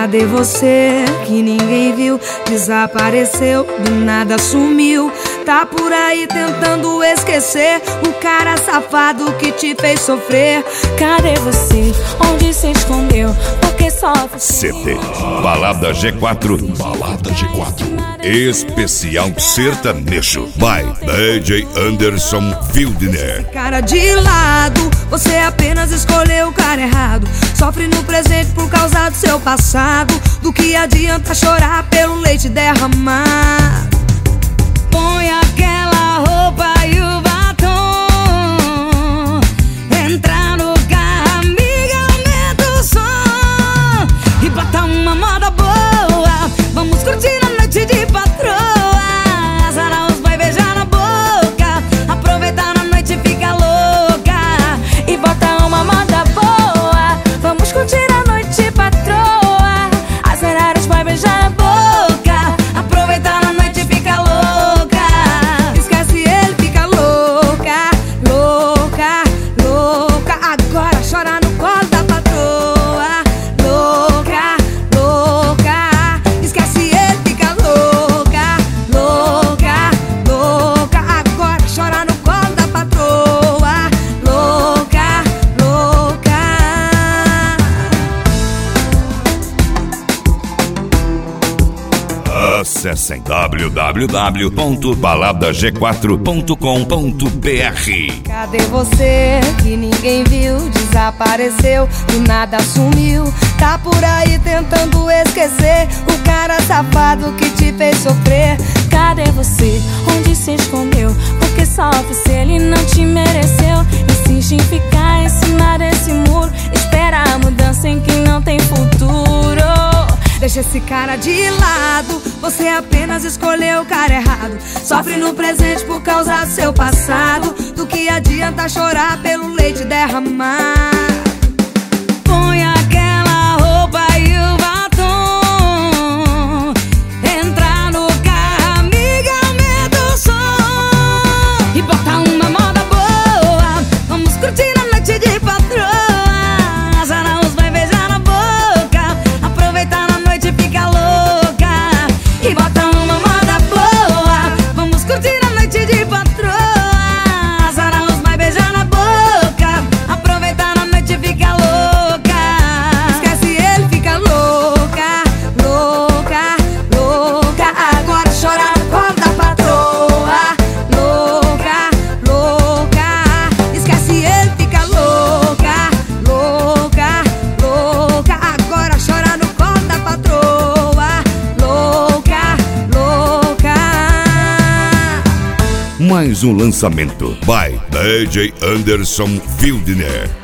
Cadê você que ninguém viu? Desapareceu, do nada sumiu. Tá por aí tentando esquecer o cara safado que te fez sofrer. Cadê você? Onde se escondeu? Porque sofre. CD Balada G4. Balada G4 Especial Sertanejo by DJ Anderson Fildner. Cara de lado, você apenas escolheu o cara errado. Sofre no presente por causa do seu passado. Do que adianta chorar pelo leite derramar? Põe aquela roupa e o batom, entra no carro, amiga, aumenta o som e bota uma moda boa. Vamos curtir a noite de patroa. Azara os vai beijar na boca, aproveitar na noite e fica louca e bota uma moda boa. Vamos curtir a noite, patroa. Azara os vai beijar na boca, aproveitar na noite e fica louca. Acessem www.baladag4.com.br. Cadê você que ninguém viu? Desapareceu, do nada sumiu. Tá por aí tentando esquecer o cara safado que te fez sofrer. Cadê você? Onde se escondeu? Porque sofre se ele não te mereceu. Insiste em ficar em cima desse muro, espera a mudança em quem não tem futuro. Deixa esse cara de lado, você apenas escolheu o cara errado. Sofre no presente por causa do seu passado. Do que adianta chorar pelo leite derramar? Põe aquela roupa e o batom, entra no carro, amiga, aumenta o som e bota uma moda boa. Vamos curtir a noite de patroa. Azara os vai beijar na boca, aproveitar na noite e fica louca e bota uma moda boa. Vamos curtir a noite de patroa. Azara os vai beijar na boca, aproveitar na noite e fica louca. Esquece ele, fica louca, louca, louca. Agora chora no colo da patroa. Louca, louca. Esquece ele, fica louca, louca, louca. Agora chora no colo da patroa. Louca, louca. Mais um lançamento by DJ Anderson Fildner.